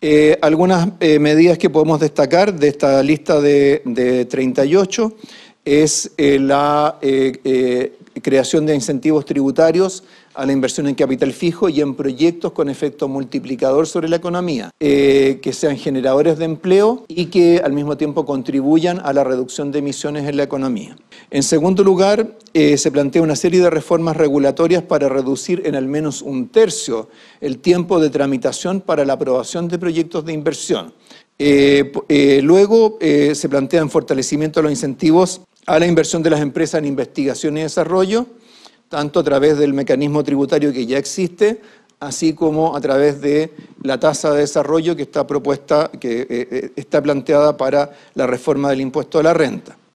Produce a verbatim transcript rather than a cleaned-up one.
Eh, algunas eh, medidas que podemos destacar de esta lista de, de treinta y ocho es eh, la eh, eh, creación de incentivos tributarios a la inversión en capital fijo y en proyectos con efecto multiplicador sobre la economía, eh, que sean generadores de empleo y que al mismo tiempo contribuyan a la reducción de emisiones en la economía. En segundo lugar, eh, se plantea una serie de reformas regulatorias para reducir en al menos un tercio el tiempo de tramitación para la aprobación de proyectos de inversión. Eh, eh, luego eh, se plantean fortalecimiento de los incentivos a la inversión de las empresas en investigación y desarrollo, tanto a través del mecanismo tributario que ya existe, así como a través de la tasa de desarrollo que está propuesta, que eh, está planteada para la reforma del impuesto a la renta.